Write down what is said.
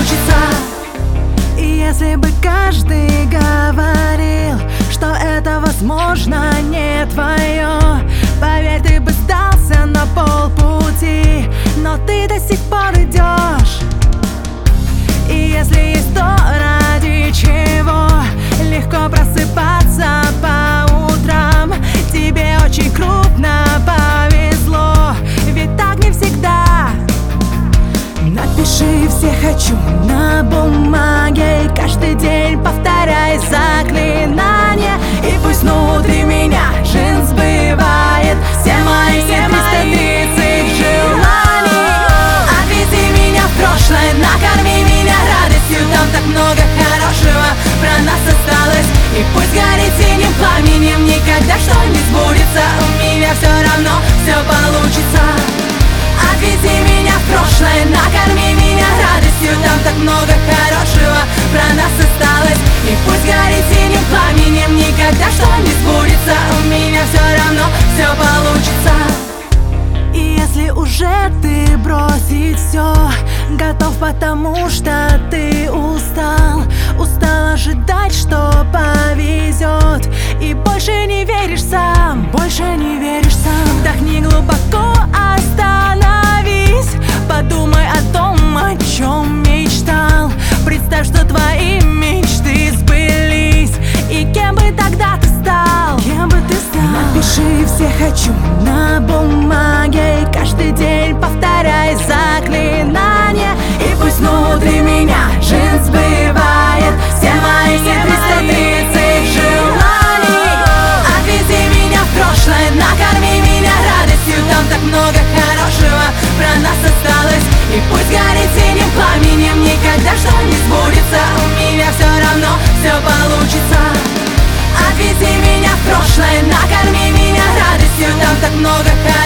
получится. И если бы каждый говорил, что это возможно не твое, поверь, ты бы сдался на полпути, но ты до сих пор идешь. И если есть то, ради чего легко просыпаться по утрам, тебе очень крупно повезло, ведь так не всегда. Напиши все «хочу» на бумаге, и каждый день повторяй заклинание, и пусть внутри меня жизнь сбывает все мои 300 тысяч желаний. Отвези меня в прошлое, накорми меня радостью, там так много хорошего про нас осталось. И пусть горит синим пламенем, никогда что не сбудется, у меня все равно все получится. Отвези меня в прошлое, накорми меня радостью, там так много хорошего про нас осталось. И пусть горит синим пламенем, никогда что не сбудется, у меня все равно все получится. И если уже ты бросить все готов, потому что ты устал ожидать, что повезет, и больше не веришь сам, вдохни глубоко, остановись, подумай о том, о чем мечтал. Представь, что твои мечты сбылись, и кем бы тогда ты стал? Напиши все «хочу» на бумаге, и каждый день повторяй заклинание, и пусть внутри меня жизнь сбывает все мои 300 тысяч желаний. Отвези меня в прошлое, накорми меня радостью, там так много хорошего про нас осталось. И пусть горит синим пламенем, никогда что не сбудется, у меня все равно все получится. Отвези меня в прошлое, накорми меня радостью, там так много хорошего